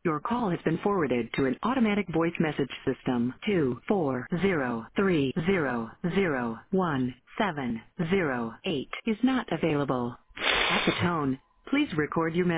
Your call has been forwarded to an automatic voice message system. 24030011708 is not available. At the tone, please record your message.